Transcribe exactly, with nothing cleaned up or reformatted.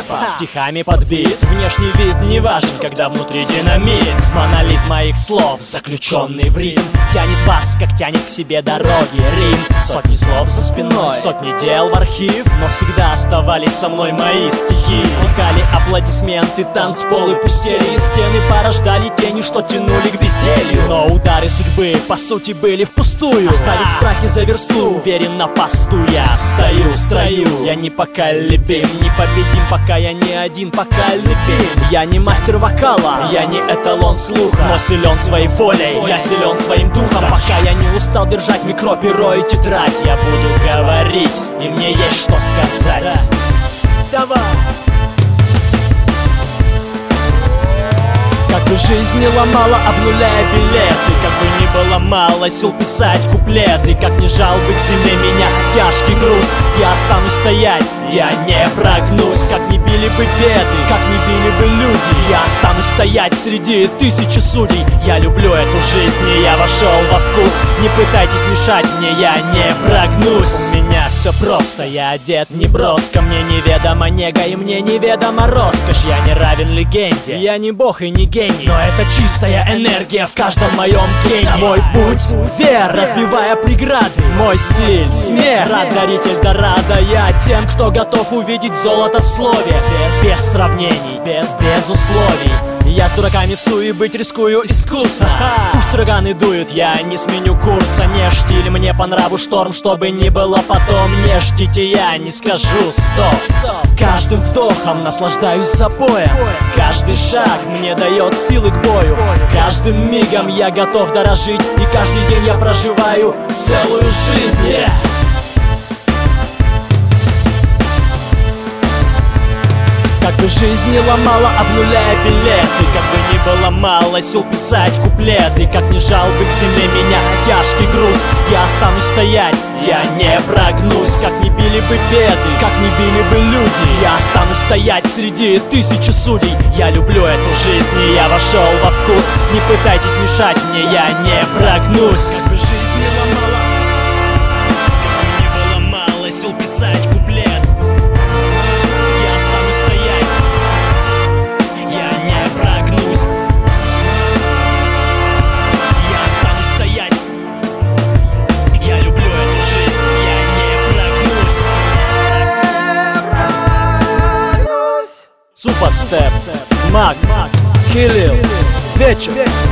рэпа стихами подбит. Внешний вид не важен, когда внутри динамит. Монолит моих слов, заключенный в ритм, тянет вас, как тянет к себе дороги Рим. Сотни слов за спиной, сотни дел в архив, но всегда оставались со мной мои стихи. Стихали аплодисменты, танцполы пустели, стены порождали тени, что тянули к безделью. Но удары судьбы, по сути, были впустую. Оставить страхи за версту, уверен на посту я стою в строю. Я непоколебим, непобедим, пока я не один, пока любим. Я не мастер вокала, я не эталон слуха, но силен своей волей, я силен своим духом. Пока я не устал держать микро, перо и тетрадь, я буду говорить, и мне есть что сказать. Давай! Как бы жизнь не ломала, обнуляя билеты, как бы ни было мало сил писать куплеты, как ни жал бы к земле меня тяжкий груз, я останусь стоять, я не прогнусь. Как не били бы беды, как не били бы люди, я останусь стоять среди тысячи судей. Я люблю эту жизнь, и я вошел во вкус. Не пытайтесь мешать мне, я не прогнусь. У меня все просто, я одет не броско, мне неведома нега и мне неведома роскошь. Я не равен легенде, я не бог и не гений, но это чистая энергия в каждом моем гении. Мой путь — вера, разбивая преграды. Мой стиль — смех, рад даритель дорадо. Я тем, кто готов увидеть золото в слове, без, без сравнений, без, без условий. Я с дураками в суе быть рискую искусно. Пусть ураганы дуют, я не сменю курса. Не штиль мне по нраву шторм, чтобы не было потом. Не ждите, я не скажу стоп. Каждым вдохом наслаждаюсь запоем, каждый шаг мне дает силы к бою. Каждым мигом я готов дорожить, и каждый день я проживаю целую жизнь. Yeah. Как бы жизнь не ломала, обнуляя билеты, как бы ни было мало сил писать куплеты, как ни жал бы к земле меня тяжкий груз, я останусь стоять, я не прогнусь. Как не били бы беды, как не били бы люди, я останусь стоять среди тысячи судей. Я люблю эту жизнь, и я вошел во вкус. Не пытайтесь мешать мне, я не прогнусь. Как бы жизнь не ломала, как бы ни было мало сил писать куплет, Суперстеп, Мак, Кирилл, вечер.